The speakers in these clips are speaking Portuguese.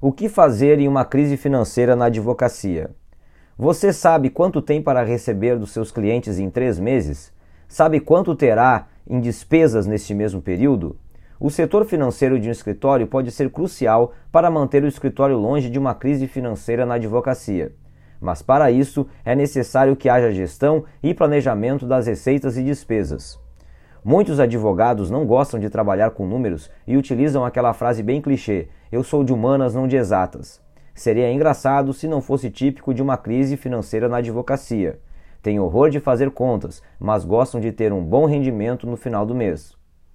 O que fazer em uma crise financeira na advocacia? Você sabe quanto tem para receber dos seus clientes em 3 meses? Sabe quanto terá em despesas neste mesmo período? O setor financeiro de um escritório pode ser crucial para manter o escritório longe de uma crise financeira na advocacia. Mas para isso é necessário que haja gestão e planejamento das receitas e despesas. Muitos advogados não gostam de trabalhar com números e utilizam aquela frase bem clichê: eu sou de humanas, não de exatas. Seria engraçado se não fosse típico de uma crise financeira na advocacia. Têm horror de fazer contas, mas gostam de ter um bom rendimento no final do mês.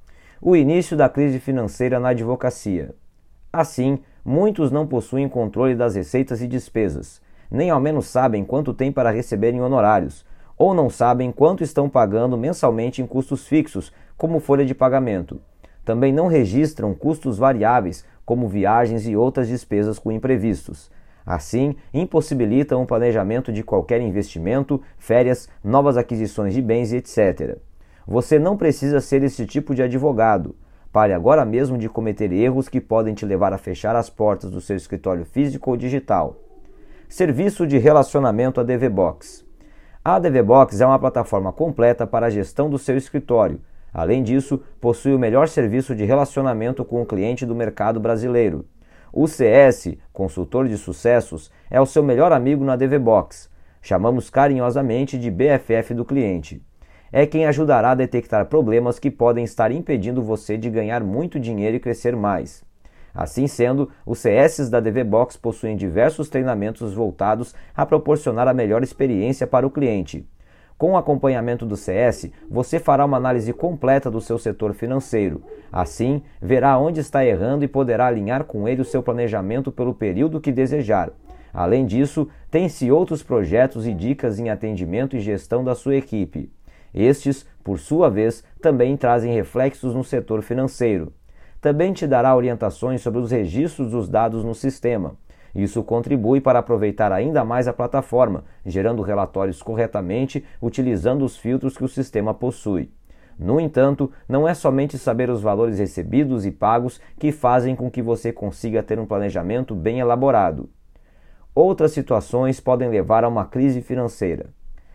O início da crise financeira na advocacia. Assim, muitos não possuem controle das receitas e despesas, nem ao menos sabem quanto têm para receber em honorários, ou não sabem quanto estão pagando mensalmente em custos fixos, como folha de pagamento. Também não registram custos variáveis, como viagens e outras despesas com imprevistos. Assim, impossibilitam o planejamento de qualquer investimento, férias, novas aquisições de bens e etc. Você não precisa ser esse tipo de advogado. Pare agora mesmo de cometer erros que podem te levar a fechar as portas do seu escritório físico ou digital. Serviço de relacionamento ADVBox. A ADVBox é uma plataforma completa para a gestão do seu escritório. Além disso, possui o melhor serviço de relacionamento com o cliente do mercado brasileiro. O CS, consultor de sucessos, é o seu melhor amigo na ADVBox. Chamamos carinhosamente de BFF do cliente. É quem ajudará a detectar problemas que podem estar impedindo você de ganhar muito dinheiro e crescer mais. Assim sendo, os CS da ADVBox possuem diversos treinamentos voltados a proporcionar a melhor experiência para o cliente. Com o acompanhamento do CS, você fará uma análise completa do seu setor financeiro. Assim, verá onde está errando e poderá alinhar com ele o seu planejamento pelo período que desejar. Além disso, tem-se outros projetos e dicas em atendimento e gestão da sua equipe. Estes, por sua vez, também trazem reflexos no setor financeiro. Também te dará orientações sobre os registros dos dados no sistema. Isso contribui para aproveitar ainda mais a plataforma, gerando relatórios corretamente, utilizando os filtros que o sistema possui. No entanto, não é somente saber os valores recebidos e pagos que fazem com que você consiga ter um planejamento bem elaborado. Outras situações podem levar a uma crise financeira.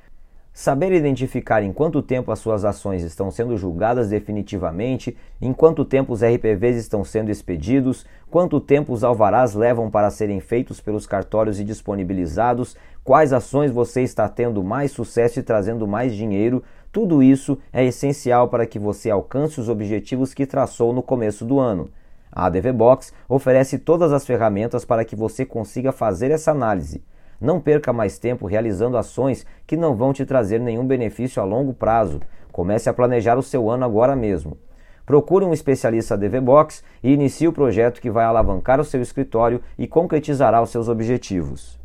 Saber identificar em quanto tempo as suas ações estão sendo julgadas definitivamente, em quanto tempo os RPVs estão sendo expedidos, quanto tempo os alvarás levam para serem feitos pelos cartórios e disponibilizados, quais ações você está tendo mais sucesso e trazendo mais dinheiro, tudo isso é essencial para que você alcance os objetivos que traçou no começo do ano. A ADVBox oferece todas as ferramentas para que você consiga fazer essa análise. Não perca mais tempo realizando ações que não vão te trazer nenhum benefício a longo prazo. Comece a planejar o seu ano agora mesmo. Procure um especialista ADVBox e inicie o projeto que vai alavancar o seu escritório e concretizará os seus objetivos.